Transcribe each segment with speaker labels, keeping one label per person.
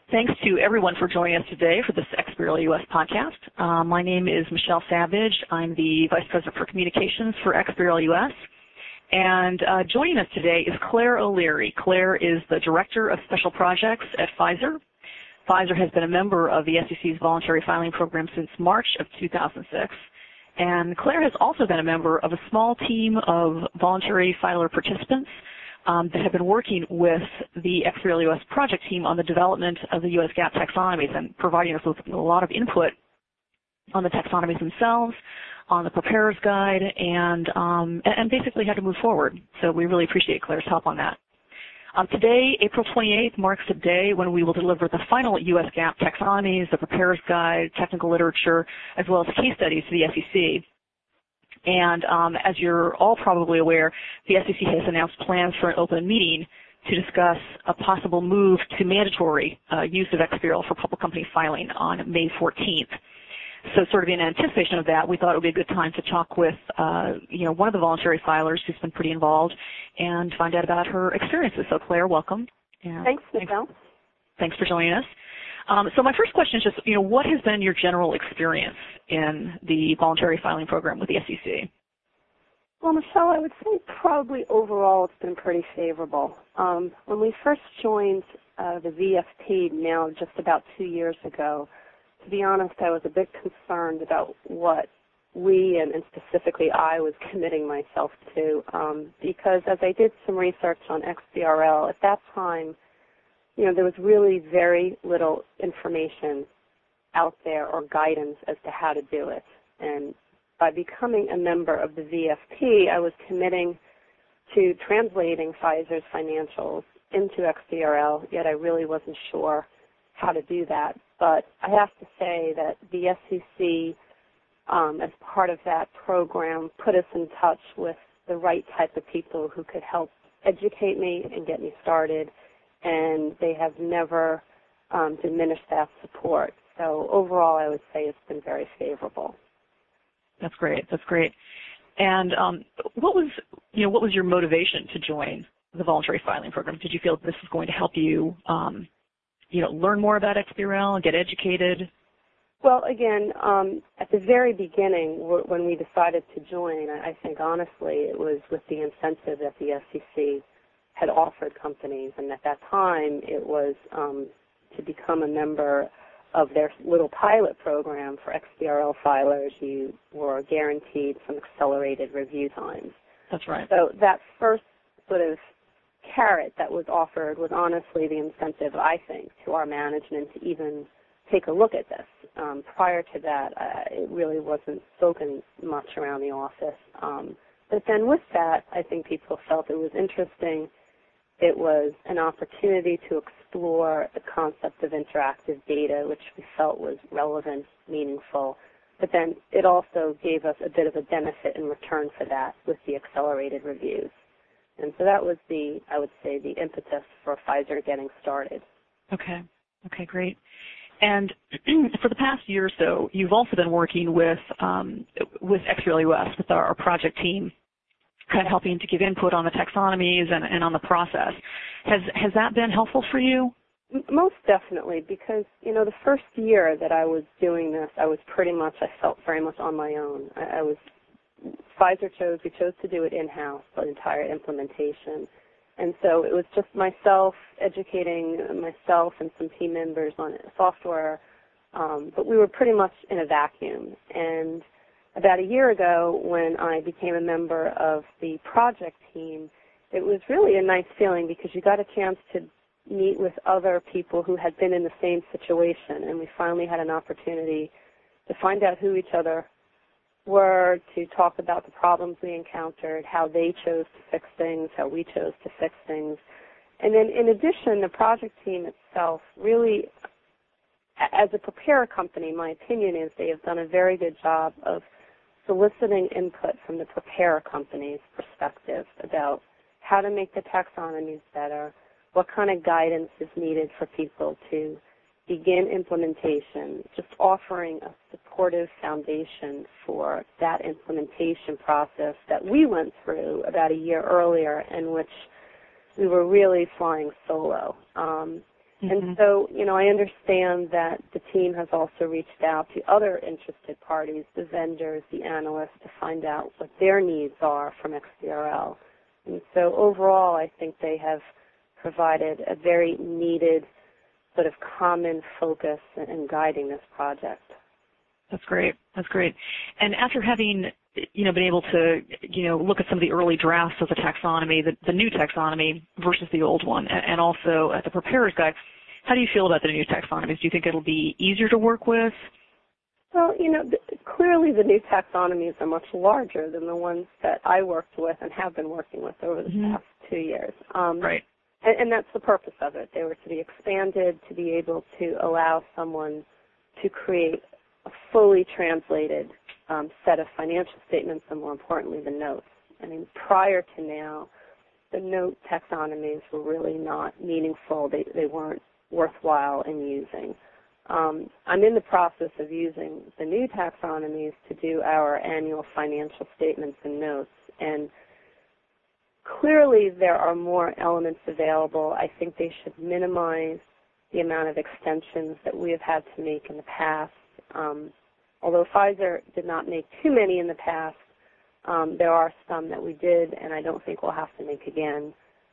Speaker 1: Thanks to everyone for joining us today for this XBRL US podcast. My name is Michelle Savage. I'm the Vice President for Communications for XBRL US. And joining us today is Claire O'Leary. Claire is the Director of Special Projects at Pfizer. Pfizer has been a member of the SEC's voluntary filing program since March of 2006. And Claire has also been a member of a small team of voluntary filer participants that have been working with the XBRL US project team on the development of the US GAAP taxonomies and providing us with a lot of input on the taxonomies themselves, on the preparer's guide, and basically how to move forward. So we really appreciate Claire's help on that. Today, April 28th, marks the day when we will deliver the final US GAAP taxonomies, the preparer's guide, technical literature, as well as case studies to the SEC. And as you're all probably aware, the SEC has announced plans for an open meeting to discuss a possible move to mandatory use of XBRL for public company filing on May 14th. So sort of in anticipation of that, we thought it would be a good time to talk with, one of the voluntary filers who's been pretty involved and find out about her experiences. So Claire, welcome. And
Speaker 2: thanks, Michelle.
Speaker 1: Thanks for joining us. So my first question is just, what has been your general experience in the voluntary filing program with the SEC?
Speaker 2: Well, Michelle, I would say probably overall it's been pretty favorable. When we first joined the VFP now just about 2 years ago, to be honest, I was a bit concerned about what we, and specifically I, was committing myself to, because as I did some research on XBRL, at that time, there was really very little information out there or guidance as to how to do it. And by becoming a member of the VFP, I was committing to translating Pfizer's financials into XBRL, yet I really wasn't sure how to do that. But I have to say that the SEC, as part of that program, put us in touch with the right type of people who could help educate me and get me started, and they have never diminished that support. So overall, I would say it's been very favorable.
Speaker 1: That's great. That's great. And what was your motivation to join the voluntary filing program? Did you feel this was going to help you, learn more about XBRL and get educated?
Speaker 2: Well, again, at the very beginning, when we decided to join, I think honestly it was with the incentive that the SEC had offered companies, and at that time it was to become a member of their little pilot program for XBRL filers. You were guaranteed some accelerated review times.
Speaker 1: That's right.
Speaker 2: So that first sort of carrot that was offered was honestly the incentive, I think, to our management to even take a look at this. Prior to that, it really wasn't spoken much around the office. But then with that, I think people felt it was interesting. It was an opportunity to explore the concept of interactive data, which we felt was relevant, meaningful. But then it also gave us a bit of a benefit in return for that with the accelerated reviews. And so that was I would say, the impetus for Pfizer getting started.
Speaker 1: Okay. Okay, great. And for the past year or so, you've also been working with XBRL US, with our project team, kind of helping to give input on the taxonomies and on the process. Has that been helpful for you?
Speaker 2: Most definitely, because, the first year that I was doing this, I felt very much on my own. We chose to do it in-house, the entire implementation. And so it was just myself educating myself and some team members on software, but we were pretty much in a vacuum. And about a year ago, when I became a member of the project team, it was really a nice feeling because you got a chance to meet with other people who had been in the same situation, and we finally had an opportunity to find out who each other were, to talk about the problems we encountered, how they chose to fix things, how we chose to fix things. And then in addition, the project team itself really, as a preparer company, my opinion is they have done a very good job of soliciting input from the preparer company's perspective about how to make the taxonomies better, what kind of guidance is needed for people to begin implementation, just offering a supportive foundation for that implementation process that we went through about a year earlier, in which we were really flying solo. And so, I understand that the team has also reached out to other interested parties, the vendors, the analysts, to find out what their needs are from XBRL. And so overall, I think they have provided a very needed sort of common focus in guiding this project.
Speaker 1: That's great. That's great. And after having, been able to, look at some of the early drafts of the taxonomy, the new taxonomy versus the old one, and also at the preparer's guide, how do you feel about the new taxonomies? Do you think it'll be easier to work with?
Speaker 2: Well, clearly the new taxonomies are much larger than the ones that I worked with and have been working with over the past 2 years.
Speaker 1: Right.
Speaker 2: And that's the purpose of it. They were to be expanded to be able to allow someone to create a fully translated set of financial statements and, more importantly, the notes. I mean, prior to now, the note taxonomies were really not meaningful. They weren't worthwhile in using. I'm in the process of using the new taxonomies to do our annual financial statements and notes, and clearly there are more elements available. I think they should minimize the amount of extensions that we have had to make in the past. Although Pfizer did not make too many in the past, there are some that we did, and I don't think we'll have to make again.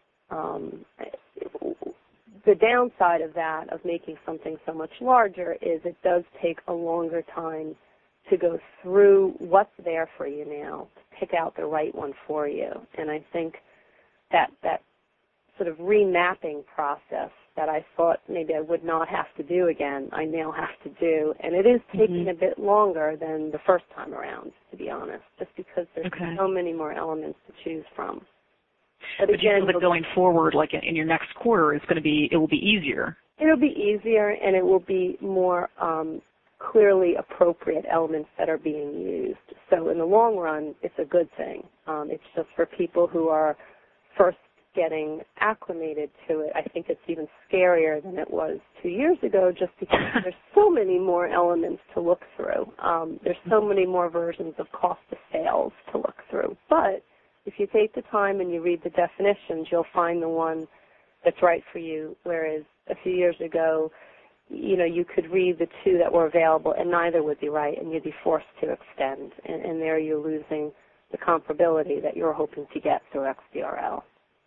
Speaker 2: The downside of that, of making something so much larger, is it does take a longer time to go through what's there for you now, to pick out the right one for you. And I think that sort of remapping process that I thought maybe I would not have to do again, I now have to do. And it is taking a bit longer than the first time around, to be honest, just because there's so many more elements to choose from.
Speaker 1: But again, but going forward, like in your next quarter, it will be easier.
Speaker 2: It'll be easier, and it will be more clearly appropriate elements that are being used. So in the long run, it's a good thing. It's just for people who are first getting acclimated to it, I think it's even scarier than it was 2 years ago, just because there's so many more elements to look through. There's so many more versions of cost of sales to look through. But if you take the time and you read the definitions, you'll find the one that's right for you, whereas a few years ago, you could read the two that were available and neither would be right, and you'd be forced to extend. And there you're losing the comparability that you're hoping to get through XBRL.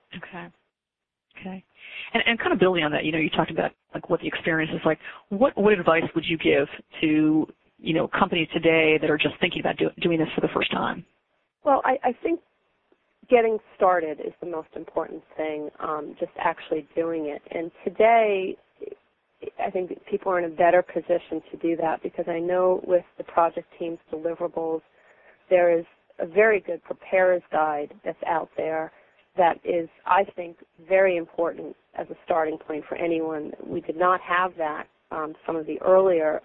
Speaker 1: Okay. And kind of building on that, you talked about like what the experience is like. What advice would you give to, companies today that are just thinking about doing this for the first time?
Speaker 2: Well, I think getting started is the most important thing, just actually doing it. And today, I think that people are in a better position to do that because I know with the project team's deliverables, there is a very good preparer's guide that's out there that is, I think, very important as a starting point for anyone. We did not have that, some of the earlier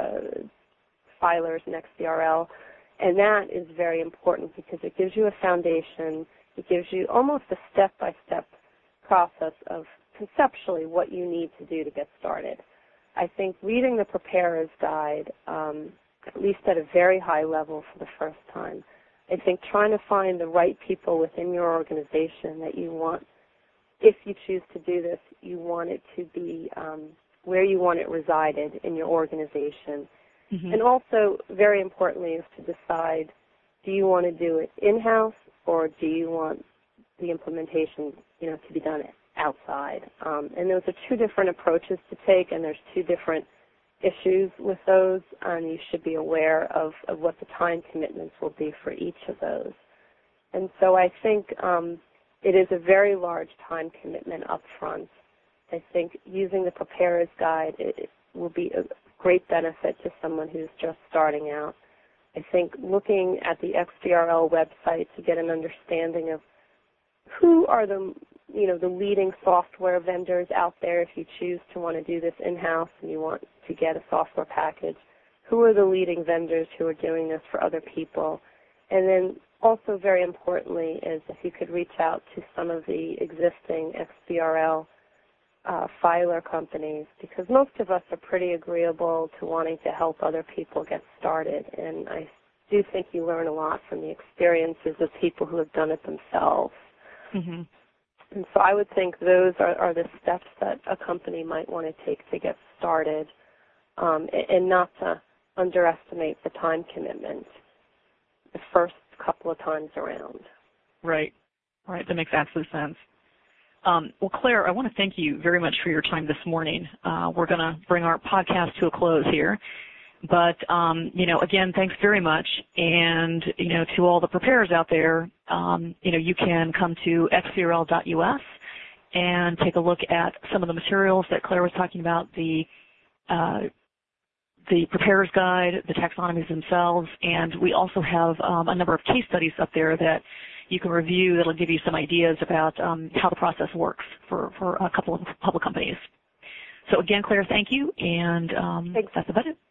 Speaker 2: filers in XBRL, and that is very important because it gives you a foundation. It gives you almost a step-by-step process of conceptually what you need to do to get started. I think reading the preparer's guide, at least at a very high level for the first time, I think trying to find the right people within your organization that you want, if you choose to do this, you want it to be where you want it resided in your organization. And also, very importantly, is to decide, do you want to do it in-house or do you want the implementation, to be done outside? And those are two different approaches to take, and there's two different issues with those, and you should be aware of what the time commitments will be for each of those. And so I think it is a very large time commitment up front. I think using the preparer's guide it will be a great benefit to someone who's just starting out. I think looking at the XBRL website to get an understanding of who are the leading software vendors out there if you choose to want to do this in-house and you want to get a software package. Who are the leading vendors who are doing this for other people? And then also very importantly is if you could reach out to some of the existing XBRL filer companies, because most of us are pretty agreeable to wanting to help other people get started. And I do think you learn a lot from the experiences of people who have done it themselves. And so I would think those are the steps that a company might want to take to get started, and not to underestimate the time commitment the first couple of times around.
Speaker 1: Right. That makes absolute sense. Well, Claire, I want to thank you very much for your time this morning. We're going to bring our podcast to a close here. But, again, thanks very much. And, to all the preparers out there, you can come to xbrl.us and take a look at some of the materials that Claire was talking about, the preparer's guide, the taxonomies themselves, and we also have a number of case studies up there that you can review that'll give you some ideas about how the process works for a couple of public companies. So, again, Claire, thank you, and
Speaker 2: Thanks.
Speaker 1: that's about it.